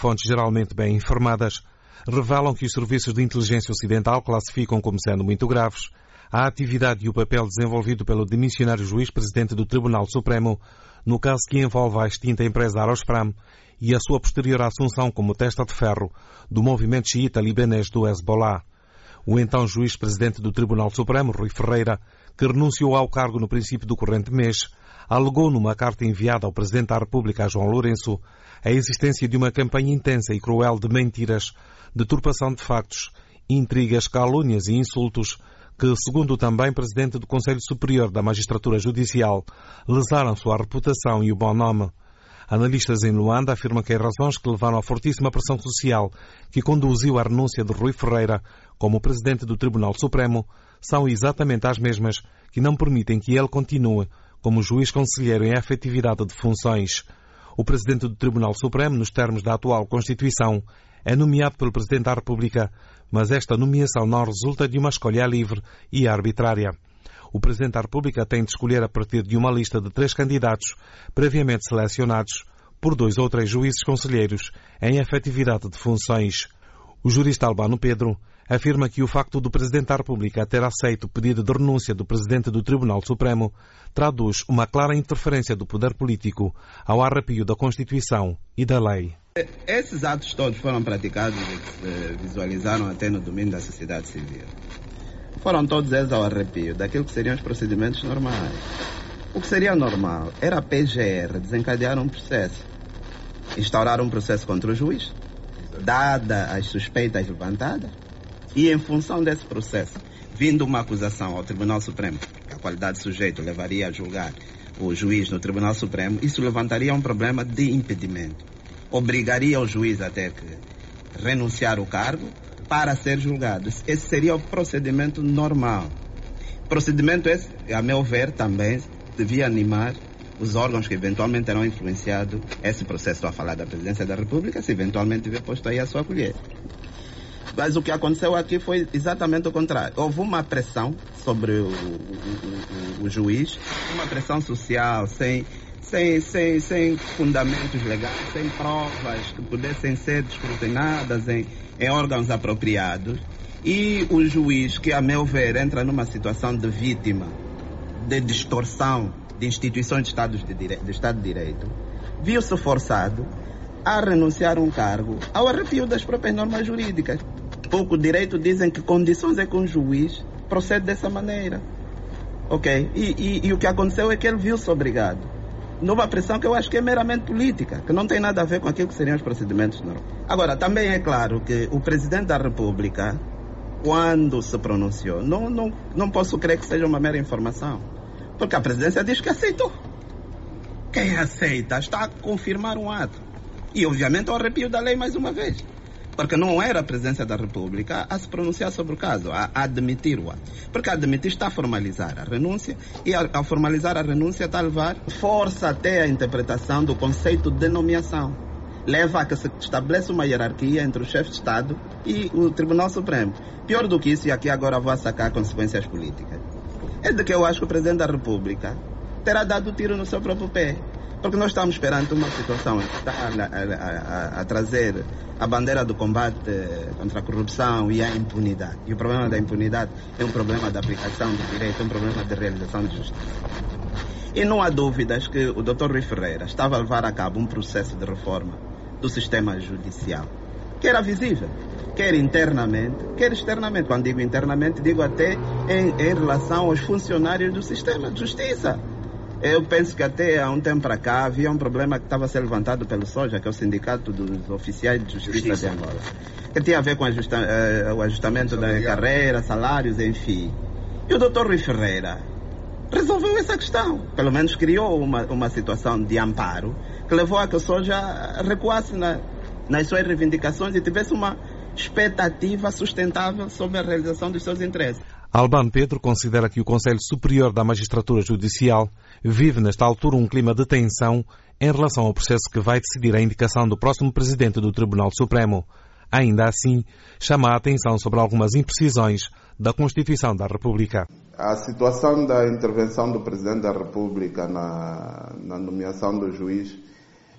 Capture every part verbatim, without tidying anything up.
fontes geralmente bem informadas, revelam que os serviços de inteligência ocidental classificam como sendo muito graves a atividade e o papel desenvolvido pelo demissionário juiz-presidente do Tribunal Supremo no caso que envolve a extinta empresa Arosfram e a sua posterior assunção como testa de ferro do movimento xiita libanês do Hezbollah. O então juiz-presidente do Tribunal Supremo, Rui Ferreira, que renunciou ao cargo no princípio do corrente mês, alegou numa carta enviada ao Presidente da República, João Lourenço, a existência de uma campanha intensa e cruel de mentiras, deturpação de factos, intrigas, calúnias e insultos que, segundo o também Presidente do Conselho Superior da Magistratura Judicial, lesaram sua reputação e o bom nome. Analistas em Luanda afirmam que as razões que levaram à fortíssima pressão social que conduziu à renúncia de Rui Ferreira como Presidente do Tribunal Supremo são exatamente as mesmas que não permitem que ele continue como juiz conselheiro em efetividade de funções. O Presidente do Tribunal Supremo, nos termos da atual Constituição, é nomeado pelo Presidente da República, mas esta nomeação não resulta de uma escolha livre e arbitrária. O Presidente da República tem de escolher a partir de uma lista de três candidatos, previamente selecionados por dois ou três juízes conselheiros em efetividade de funções. O jurista Albano Pedro afirma que o facto do Presidente da República ter aceito o pedido de renúncia do Presidente do Tribunal Supremo traduz uma clara interferência do poder político ao arrepio da Constituição e da lei. Esses atos todos foram praticados e se visualizaram até no domínio da sociedade civil. Foram todos eles ao arrepio daquilo que seriam os procedimentos normais. O que seria normal era a P G R desencadear um processo, instaurar um processo contra o juiz, dada as suspeitas levantadas, e em função desse processo, vindo uma acusação ao Tribunal Supremo, que a qualidade de sujeito levaria a julgar o juiz no Tribunal Supremo, isso levantaria um problema de impedimento. Obrigaria o juiz a ter que renunciar ao cargo para ser julgado. Esse seria o procedimento normal. Procedimento esse, a meu ver, também devia animar os órgãos que eventualmente terão influenciado esse processo. Estou a falar da Presidência da República, se eventualmente tiver posto aí a sua colher. Mas o que aconteceu aqui foi exatamente o contrário. Houve uma pressão sobre o, o, o, o juiz, uma pressão social, sem, sem, sem, sem fundamentos legais, sem provas que pudessem ser escrutinadas em, em órgãos apropriados. E o juiz, que a meu ver entra numa situação de vítima, de distorção de instituições de Estado de Direito, de Estado de Direito, viu-se forçado a renunciar a um cargo ao arrepio das próprias normas jurídicas. Pouco direito dizem que condições é que um juiz procede dessa maneira. Ok? E, e, e o que aconteceu é que ele viu-se obrigado numa pressão que eu acho que é meramente política, que não tem nada a ver com aquilo que seriam os procedimentos normais. Agora, também é claro que o Presidente da República, quando se pronunciou, não, não, não posso crer que seja uma mera informação, porque a Presidência diz que aceitou. Quem aceita está a confirmar um ato. E, obviamente, o arrepio da lei mais uma vez. Porque não era a Presidência da República a se pronunciar sobre o caso, a admitir o ato. Porque admitir está a formalizar a renúncia e ao formalizar a renúncia está a levar força até a interpretação do conceito de nomeação. Leva a que se estabeleça uma hierarquia entre o chefe de Estado e o Tribunal Supremo. Pior do que isso, e aqui agora vou sacar consequências políticas, é de que eu acho que o Presidente da República terá dado tiro no seu próprio pé. Porque nós estamos perante uma situação que está a, a, a, a trazer a bandeira do combate contra a corrupção e a impunidade. E o problema da impunidade é um problema de aplicação do direito, é um problema de realização de justiça. E não há dúvidas que o doutor Rui Ferreira estava a levar a cabo um processo de reforma do sistema judicial, que era visível, quer internamente, quer externamente. Quando digo internamente, digo até em, em relação aos funcionários do sistema de justiça. Eu penso que até há um tempo para cá havia um problema que estava a ser levantado pelo SOJA, que é o Sindicato dos Oficiais de Justiça, Justiça. de Angola, que tinha a ver com ajusta, uh, o ajustamento da carreira, salários, enfim. E o doutor Rui Ferreira resolveu essa questão. Pelo menos criou uma, uma situação de amparo que levou a que o SOJA recuasse na, nas suas reivindicações e tivesse uma expectativa sustentável sobre a realização dos seus interesses. Albano Pedro considera que o Conselho Superior da Magistratura Judicial vive nesta altura um clima de tensão em relação ao processo que vai decidir a indicação do próximo Presidente do Tribunal Supremo. Ainda assim, chama a atenção sobre algumas imprecisões da Constituição da República. A situação da intervenção do Presidente da República na, na nomeação do juiz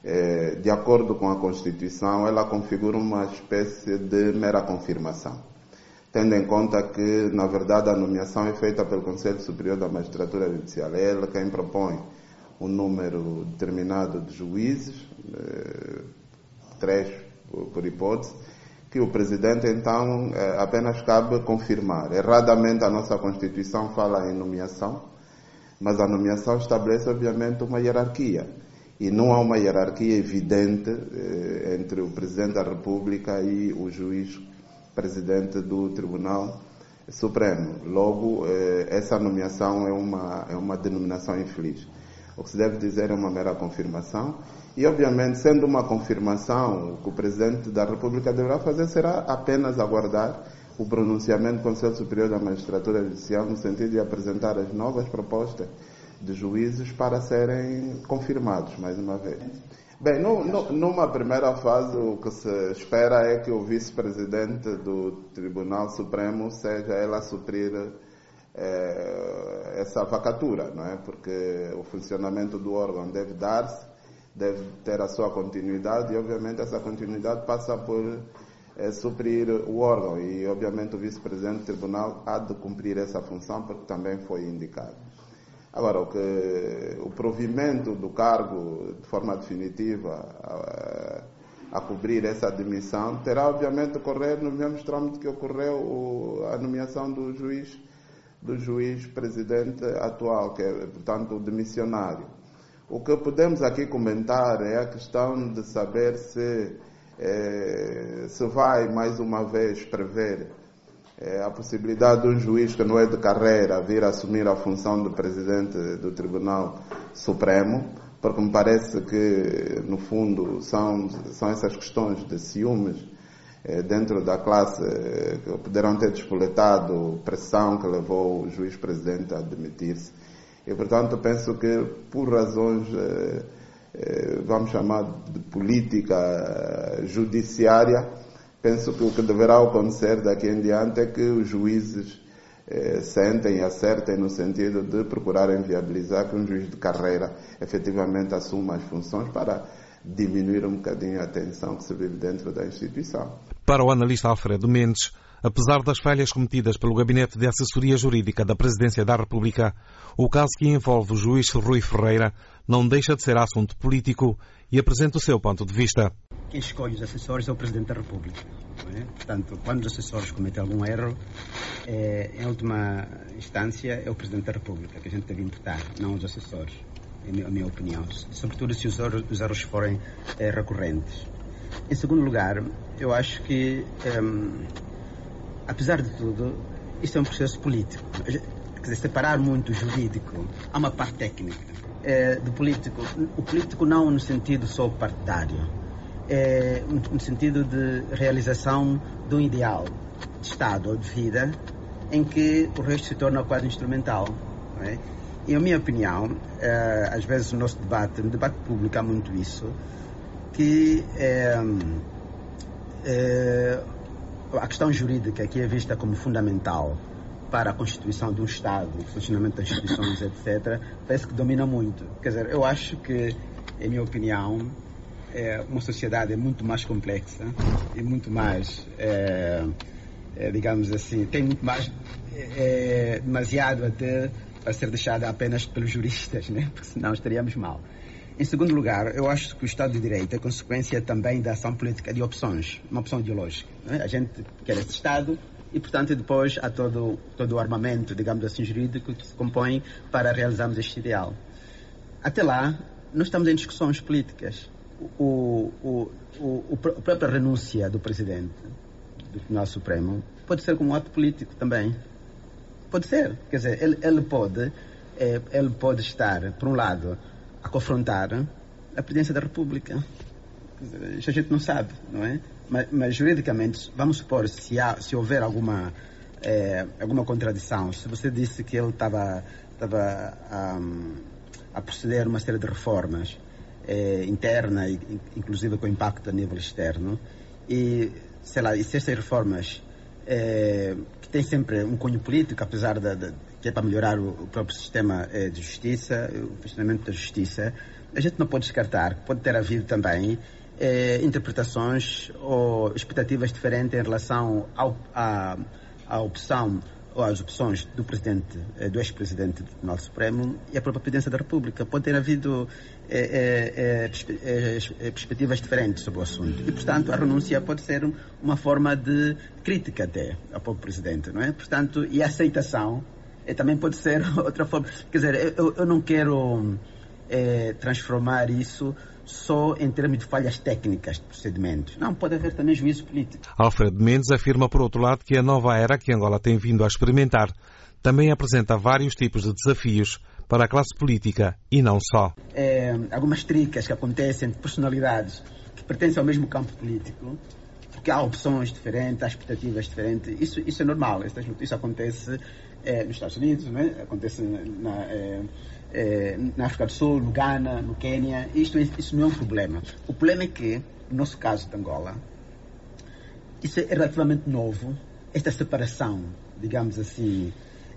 eh, de acordo com a Constituição, ela configura uma espécie de mera confirmação, tendo em conta que, na verdade, a nomeação é feita pelo Conselho Superior da Magistratura Judicial. É ele quem propõe um número determinado de juízes, eh, três por hipótese, que o Presidente, então, eh, apenas cabe confirmar. Erradamente, a nossa Constituição fala em nomeação, mas a nomeação estabelece, obviamente, uma hierarquia. E não há uma hierarquia evidente eh, entre o Presidente da República e o juiz Presidente do Tribunal Supremo. Logo, eh, essa nomeação é uma, é uma denominação infeliz. O que se deve dizer é uma mera confirmação. E, obviamente, sendo uma confirmação, o que o Presidente da República deverá fazer será apenas aguardar o pronunciamento do Conselho Superior da Magistratura Judicial no sentido de apresentar as novas propostas de juízes para serem confirmados, mais uma vez. Bem, no, no, numa primeira fase, o que se espera é que o vice-presidente do Tribunal Supremo seja ela a suprir eh, essa vacatura, não é? Porque o funcionamento do órgão deve dar-se, deve ter a sua continuidade e, obviamente, essa continuidade passa por eh, suprir o órgão e, obviamente, o vice-presidente do tribunal há de cumprir essa função porque também foi indicado. Agora, o, que, o provimento do cargo de forma definitiva a, a cobrir essa admissão terá, obviamente, de ocorrer nos mesmos trâmites que ocorreu o, a nomeação do juiz, do juiz presidente atual, que é, portanto, o demissionário. O que podemos aqui comentar é a questão de saber se, eh, se vai, mais uma vez, prever É a possibilidade de um juiz que não é de carreira vir assumir a função de presidente do Tribunal Supremo, porque me parece que, no fundo, são, são essas questões de ciúmes eh, dentro da classe eh, que poderão ter despoletado pressão que levou o juiz-presidente a demitir-se. E, portanto, penso que, por razões, eh, eh, vamos chamar de política judiciária, penso que o que deverá acontecer daqui em diante é que os juízes eh, sentem e acertem no sentido de procurarem viabilizar que um juiz de carreira efetivamente assuma as funções para diminuir um bocadinho a tensão que se vive dentro da instituição. Para o analista Alfredo Mendes, apesar das falhas cometidas pelo Gabinete de Assessoria Jurídica da Presidência da República, o caso que envolve o juiz Rui Ferreira não deixa de ser assunto político e apresenta o seu ponto de vista. Quem escolhe os assessores é o Presidente da República. Não é? Portanto, quando os assessores cometem algum erro, é, em última instância é o Presidente da República que a gente deve imputar, não os assessores, é a minha opinião. Sobretudo se os erros, os erros forem é, recorrentes. Em segundo lugar, eu acho que, é, apesar de tudo, isto é um processo político. Quer dizer, separar muito o jurídico, há uma parte técnica é, do político. O político não no sentido só partidário. É, no sentido de realização de um ideal de Estado ou de vida em que o resto se torna quase instrumental. Não é? E, a minha opinião, é, às vezes no nosso debate, no debate público há muito isso, que é, é, a questão jurídica que é vista como fundamental para a constituição de um Estado, o funcionamento das instituições, etcétera, parece que domina muito. Quer dizer, eu acho que, em minha opinião, é, uma sociedade é muito mais complexa e muito mais, é, é, digamos assim, tem muito mais, é, demasiado até para ser deixada apenas pelos juristas, né? Porque senão estaríamos mal. Em segundo lugar, eu acho que o Estado de Direito é consequência também da ação política de opções, uma opção ideológica. Né? A gente quer esse Estado e, portanto, depois há todo, todo o armamento, digamos assim, jurídico que se compõe para realizarmos este ideal. Até lá, nós estamos em discussões políticas. O, o, o, a própria renúncia do Presidente do Tribunal Supremo pode ser como um ato político também. Pode ser. Quer dizer, ele, ele, pode, é, ele pode estar, por um lado, a confrontar a Presidência da República. Quer dizer, isso a gente não sabe, não é? Mas, mas juridicamente, vamos supor, se, há, se houver alguma, é, alguma contradição, se você disse que ele estava um, a proceder a uma série de reformas, É, interna e inclusive com impacto a nível externo e, sei lá, e se essas reformas é, que têm sempre um cunho político, apesar de, de que é para melhorar o, o próprio sistema é, de justiça, o funcionamento da justiça, a gente não pode descartar que pode ter havido também eh, interpretações ou expectativas diferentes em relação ao, à, à opção ou às opções do presidente, eh, do ex-presidente do Tribunal Supremo e a própria Presidência da República. Pode ter havido eh, eh, eh, eh, perspectivas diferentes sobre o assunto. E, portanto, a renúncia pode ser uma forma de crítica até ao próprio presidente, não é? Portanto, e a aceitação eh, também pode ser outra forma. Quer dizer, eu, eu não quero eh, transformar isso só em termos de falhas técnicas de procedimentos. Não, pode haver também juízo político. Alfredo Mendes afirma, por outro lado, que a nova era que Angola tem vindo a experimentar também apresenta vários tipos de desafios para a classe política e não só. É, algumas tricas que acontecem de personalidades que pertencem ao mesmo campo político, porque há opções diferentes, há expectativas diferentes. Isso, isso é normal. Isso, isso acontece é, nos Estados Unidos, não é? Acontece na... É, É, na África do Sul, no Ghana, no Quênia. Isto, isso não é um problema. O problema é que, no nosso caso de Angola, isso é relativamente novo, esta separação, digamos assim,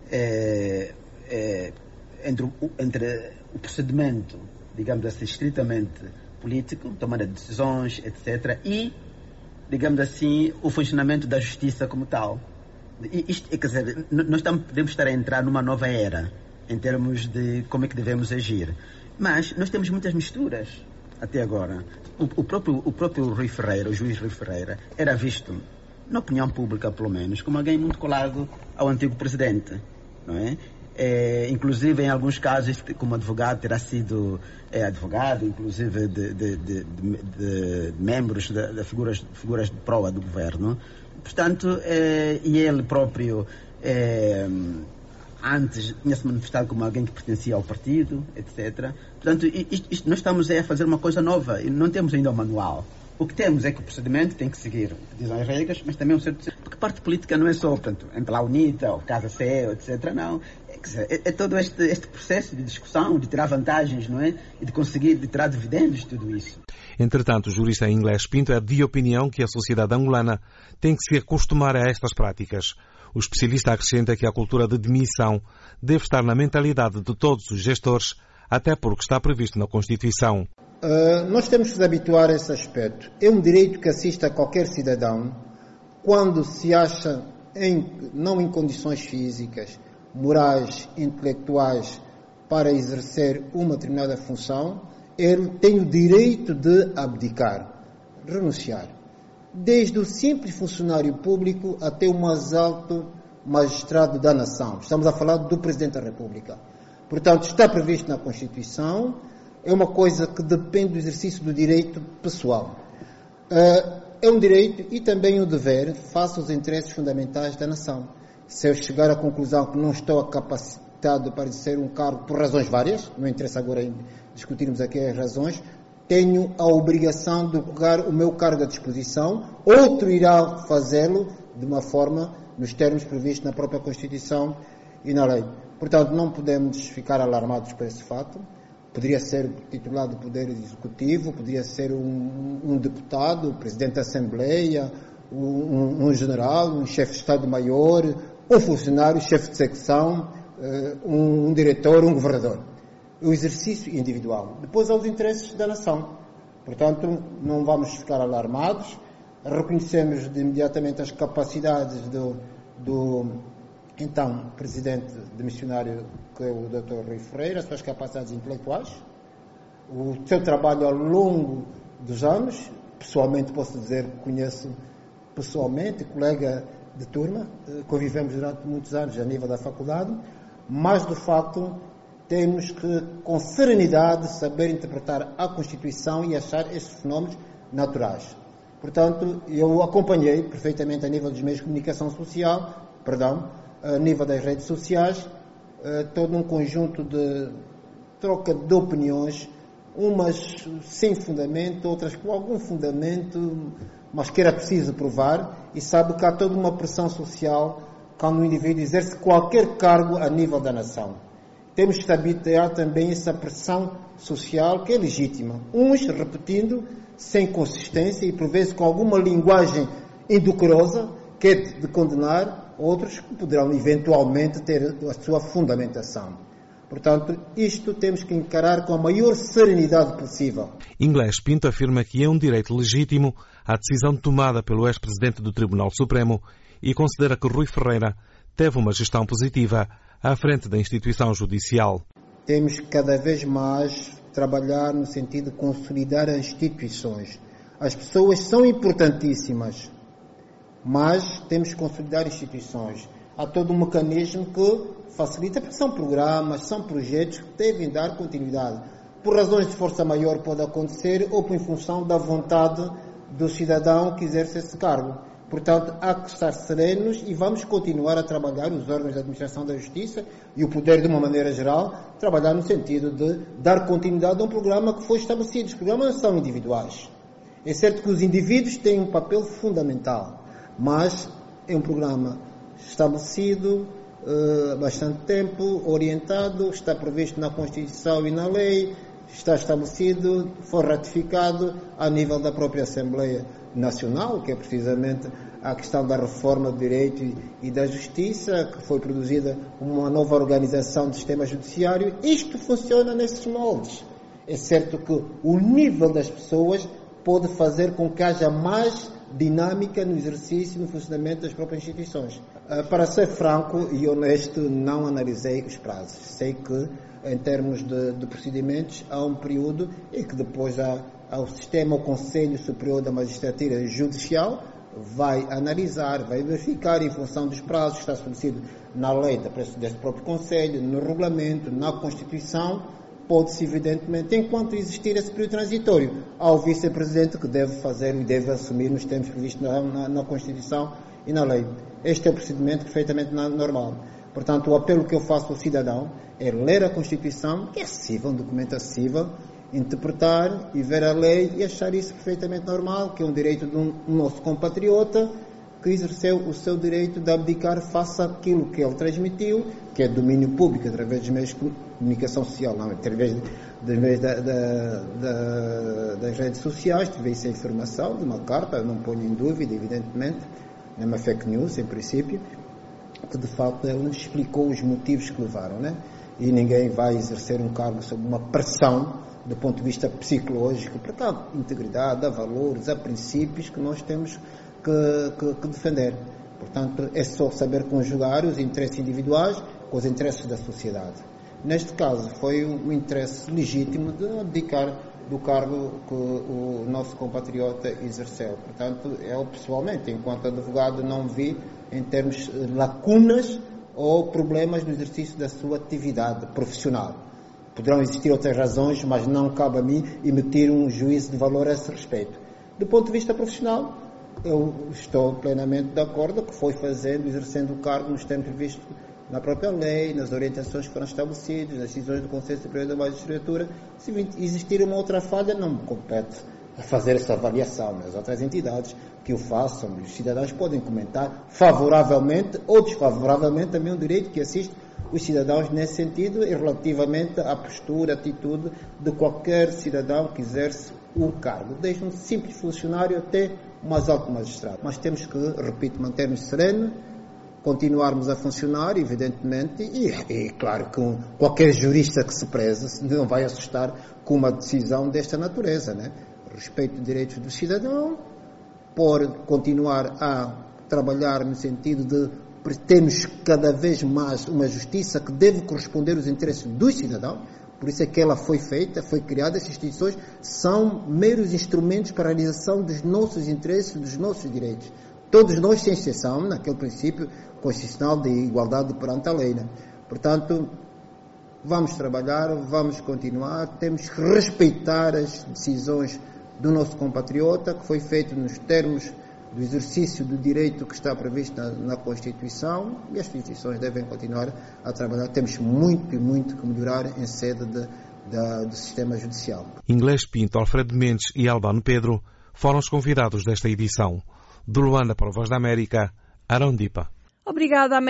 é, é, entre, o, entre o procedimento, digamos assim, estritamente político, tomada de decisões, etcétera, e, digamos assim, o funcionamento da justiça como tal. E isto, quer dizer, nós estamos, podemos estar a entrar numa nova era em termos de como é que devemos agir. Mas nós temos muitas misturas até agora. O, o, próprio, o próprio Rui Ferreira, o juiz Rui Ferreira, era visto, na opinião pública pelo menos, como alguém muito colado ao antigo presidente, não é? É, inclusive, em alguns casos, como advogado, terá sido é, advogado, inclusive de, de, de, de, de membros de, de figuras, figuras de proa do governo. Portanto, é, e ele próprio... É, antes tinha-se manifestado como alguém que pertencia ao partido, etcétera. Portanto, isto, isto, nós estamos a fazer uma coisa nova e não temos ainda o manual. O que temos é que o procedimento tem que seguir, dizem as regras, mas também um certo... Porque parte política não é só, portanto, entre lá a UNITA, ou Casa C E, etcétera. Não. É, quer dizer, é, é todo este, este processo de discussão, de tirar vantagens, não é? E de conseguir de tirar dividendos de tudo isso. Entretanto, o jurista Inglés Pinto é de opinião que a sociedade angolana tem que se acostumar a estas práticas. O especialista acrescenta que a cultura de demissão deve estar na mentalidade de todos os gestores, até porque está previsto na Constituição. Uh, nós temos que nos habituar a esse aspecto. É um direito que assiste a qualquer cidadão quando se acha em, não em condições físicas, morais, intelectuais para exercer uma determinada função, ele tem o direito de abdicar, renunciar. Desde o simples funcionário público até o mais alto magistrado da nação. Estamos a falar do Presidente da República. Portanto, está previsto na Constituição, é uma coisa que depende do exercício do direito pessoal. É um direito e também um dever face aos interesses fundamentais da nação. Se eu chegar à conclusão que não estou capacitado para exercer um cargo por razões várias, não interessa agora discutirmos aqui as razões, tenho a obrigação de colocar o meu cargo à disposição, outro irá fazê-lo de uma forma, nos termos previstos na própria Constituição e na lei. Portanto, não podemos ficar alarmados por esse fato. Poderia ser titular do Poder Executivo, poderia ser um, um deputado, presidente da Assembleia, um, um general, um chefe de Estado-Maior, um funcionário, chefe de secção, um, um diretor, um governador. O exercício individual. Depois, aos interesses da nação. Portanto, não vamos ficar alarmados. Reconhecemos de imediatamente as capacidades do, do então presidente demissionário, que é o doutor Rui Ferreira, as suas capacidades intelectuais, o seu trabalho ao longo dos anos. Pessoalmente, posso dizer que conheço pessoalmente, colega de turma, convivemos durante muitos anos a nível da faculdade, mas, de facto, temos que, com serenidade, saber interpretar a Constituição e achar estes fenómenos naturais. Portanto, eu acompanhei perfeitamente a nível dos meios de comunicação social, perdão, a nível das redes sociais, todo um conjunto de troca de opiniões, umas sem fundamento, outras com algum fundamento, mas que era preciso provar, e sabe que há toda uma pressão social quando o indivíduo exerce qualquer cargo a nível da nação. Temos que habituar também essa pressão social que é legítima. Uns repetindo sem consistência e por vezes com alguma linguagem indecorosa, que é de condenar, outros que poderão eventualmente ter a sua fundamentação. Portanto, isto temos que encarar com a maior serenidade possível. Inglés Pinto afirma que é um direito legítimo a decisão tomada pelo ex-presidente do Tribunal Supremo e considera que Rui Ferreira teve uma gestão positiva à frente da instituição judicial. Temos que cada vez mais trabalhar no sentido de consolidar as instituições. As pessoas são importantíssimas, mas temos que consolidar instituições. Há todo um mecanismo que facilita, porque são programas, são projetos que devem dar continuidade. Por razões de força maior pode acontecer ou em função da vontade do cidadão que exerce esse cargo. Portanto, há que estar serenos e vamos continuar a trabalhar, os órgãos de administração da justiça e o poder de uma maneira geral, trabalhar no sentido de dar continuidade a um programa que foi estabelecido. Os programas não são individuais. É certo que os indivíduos têm um papel fundamental, mas é um programa estabelecido há uh, bastante tempo, orientado, está previsto na Constituição e na lei, está estabelecido, foi ratificado a nível da própria Assembleia Nacional, que é precisamente a questão da reforma do direito e da justiça, que foi produzida uma nova organização do sistema judiciário. Isto funciona nesses moldes. É certo que o nível das pessoas pode fazer com que haja mais dinâmica no exercício e no funcionamento das próprias instituições. Para ser franco e honesto, não analisei os prazos. Sei que, em termos de, de procedimentos, há um período e que depois há, há o sistema, o Conselho Superior da Magistratura Judicial vai analisar, vai verificar em função dos prazos que está estabelecido na lei deste próprio Conselho, no regulamento, na Constituição. Pode-se, evidentemente, enquanto existir esse período transitório, ao vice-presidente que deve fazer e deve assumir nos termos previstos na, na, na Constituição e na lei. Este é o procedimento perfeitamente normal. Portanto, o apelo que eu faço ao cidadão é ler a Constituição, que é acessível, um documento acessível, interpretar e ver a lei e achar isso perfeitamente normal, que é um direito de um, um nosso compatriota que exerceu o seu direito de abdicar face àquilo que ele transmitiu, que é domínio público, através dos meios de comunicação social, não, através de, dos meios da, da, da, das redes sociais, teve essa informação de uma carta, não ponho em dúvida, evidentemente, é uma fake news, em princípio, que de facto ele explicou os motivos que levaram, né? E ninguém vai exercer um cargo sob uma pressão do ponto de vista psicológico, porque há integridade, há valores, há princípios que nós temos que, que, que defender. Portanto, é só saber conjugar os interesses individuais com os interesses da sociedade. Neste caso, foi um interesse legítimo de abdicar do cargo que o nosso compatriota exerceu. Portanto, eu pessoalmente, enquanto advogado, não vi em termos lacunas ou problemas no exercício da sua atividade profissional. Poderão existir outras razões, mas não cabe a mim emitir um juízo de valor a esse respeito. Do ponto de vista profissional, eu estou plenamente de acordo que foi fazendo, exercendo o cargo nos termos previstos na própria lei, nas orientações que foram estabelecidas, nas decisões do Conselho Superior da Magistratura. Se existir uma outra falha, não me compete a fazer essa avaliação, mas outras entidades que o façam, os cidadãos podem comentar favoravelmente ou desfavoravelmente também o direito que assiste os cidadãos nesse sentido e relativamente à postura, atitude de qualquer cidadão que exerce o cargo, desde um simples funcionário até o mais alto magistrado. Mas temos que, repito, manter-nos serenos, continuarmos a funcionar, evidentemente, e, e claro que um, qualquer jurista que se preze não vai assustar com uma decisão desta natureza, né? Respeito dos direitos do cidadão, por continuar a trabalhar no sentido de termos cada vez mais uma justiça que deve corresponder aos interesses dos cidadãos. Por isso é que ela foi feita, foi criada. Essas instituições são meros instrumentos para a realização dos nossos interesses, dos nossos direitos. Todos nós, sem exceção, naquele princípio constitucional de igualdade perante a lei, né? Portanto, vamos trabalhar, vamos continuar, temos que respeitar as decisões do nosso compatriota, que foi feito nos termos do exercício do direito que está previsto na, na Constituição, e as instituições devem continuar a trabalhar. Temos muito e muito que melhorar em sede de, de, do sistema judicial. Inglés Pinto, Alfredo Mendes e Albano Pedro foram os convidados desta edição. De Luanda para o Voz da América, Arão Dipa. Obrigada.